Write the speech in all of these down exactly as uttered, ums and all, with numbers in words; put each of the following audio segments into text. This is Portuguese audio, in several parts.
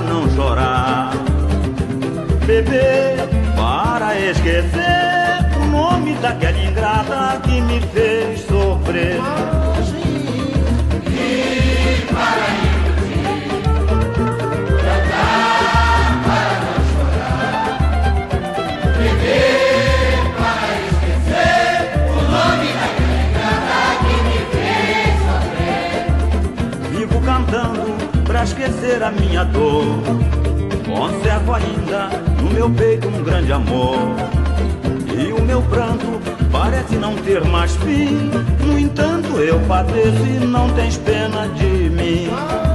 não chorar. Beber para esquecer o nome daquela ingrata que me fez sofrer. E para iludir, cantar para não chorar. Beber para esquecer o nome daquela ingrata que me fez sofrer. Vivo cantando pra esquecer a minha dor. Conservo ainda no meu peito um grande amor. E o meu pranto parece não ter mais fim. No entanto eu padeço e não tens pena de mim.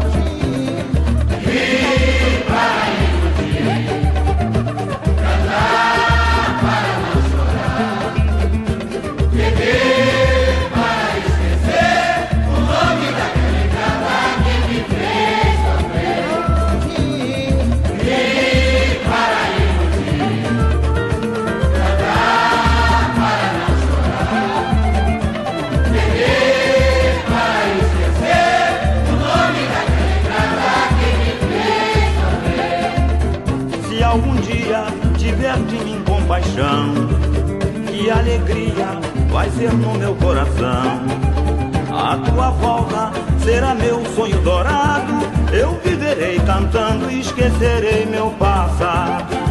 Rir para iludir, cantar para não chorar. Beber para esquecer o nome daquela ingrata que me fez sofrer. Rir para iludir, cantar para não chorar. Beber para esquecer o nome daquela ingrata que me fez sofrer. Se algum dia tiver de mim compaixão, que alegria vai ser no meu coração. A tua volta será meu sonho dourado. Eu viverei cantando e esquecerei meu passado.